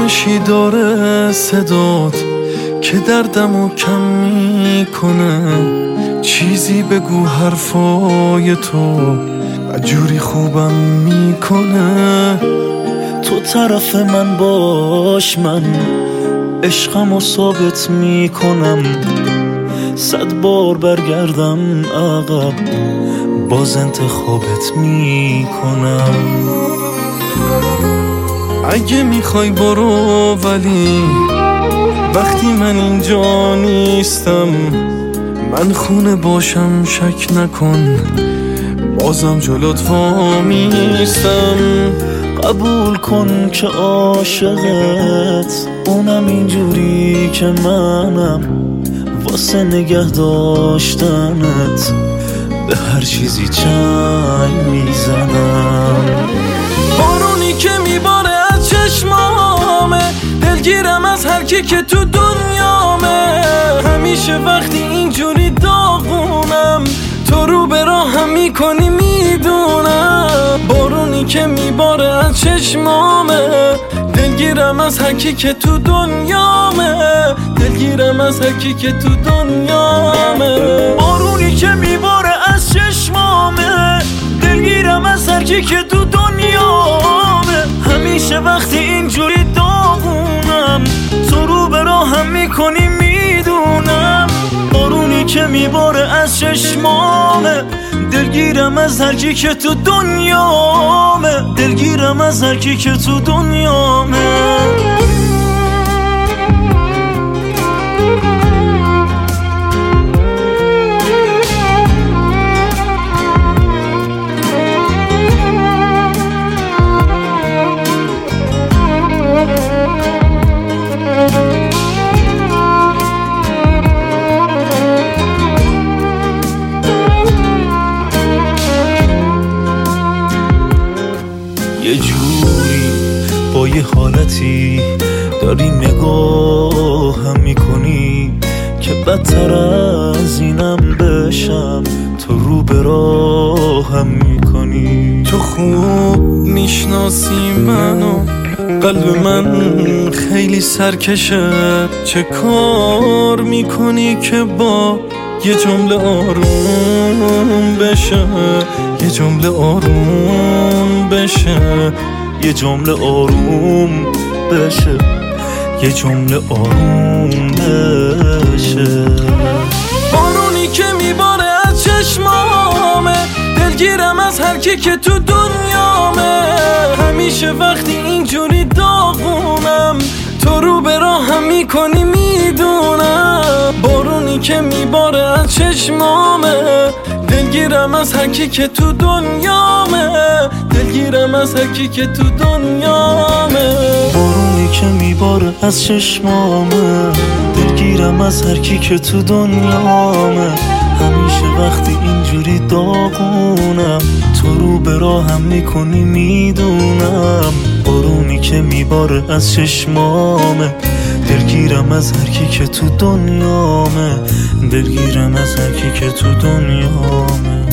آرامشی داره صدات که دردمو کم میکنه. چیزی بگو حرفای تو جوری خوبم میکنه. تو طرف من باش، من عشقمو ثابت میکنم. 100 بار برگردم عقب باز انتخابت میکنم. اگه میخوای برو، ولی وقتی من اینجا نیستم من خونه باشم شک نکن بازم جلوت وامیستم. قبول کن که عاشقت اونم اینجوری که منم، واسه نگه داشتنت به هر چیزی چنگ میزنم. بارونی که میباره از چشمامه، دلگیرم از هر کی که تو دنیامه. همیشه وقتی اینجوری داغونم تو رو به راهم میکنی میدونم. بارونی که میباره از چشمامه، دلگیرم از هر کی که تو دنیامه. دلگیرم از هر کی که تو دنیامه. بارونی که میباره از چشمامه، دلگیرم از هر کی که تو دنیامه. همیشه وقتی اینجوری داغونم تو رو به راهم میکنی میدونم. بارونی که میباره از چشمامه، دلگیرم از هر کی که تو دنیامه. دلگیرم از هر کی که تو دنیامه. یه جوری با یه حالتی داری نگاهم میکنی که بدتر از اینم بشم تو رو به راهم میکنی. تو خوب میشناسی منو، قلب من خیلی سرکشه. چه کار میکنی که با یه جمله آروم بشه، یه جمله آروم بشه، یه جمله آروم بشه، یه جمله آروم بشه. بارونی که میباره از چشمامه، دلگیرم از هر کی که تو دنیامه. همیشه وقتی اینجوری داغونم تو رو به راهم میکنی میدونم. بارونی که میباره از چشمامه، دلگیرم از هر کی که تو دنیامه. دلگیرم از هر کی که تو دنیامه. بارونی که میباره از چشمامه، دلگیرم از هر کی که تو دنیامه. همیشه وقتی اینجوری داغونم تو رو به راهم میکنی میدونم. بارونی که میباره از چشمامه، دلگیرم از هر کی که تو دنیامه. دلگیرم از هر کی که تو دنیامه.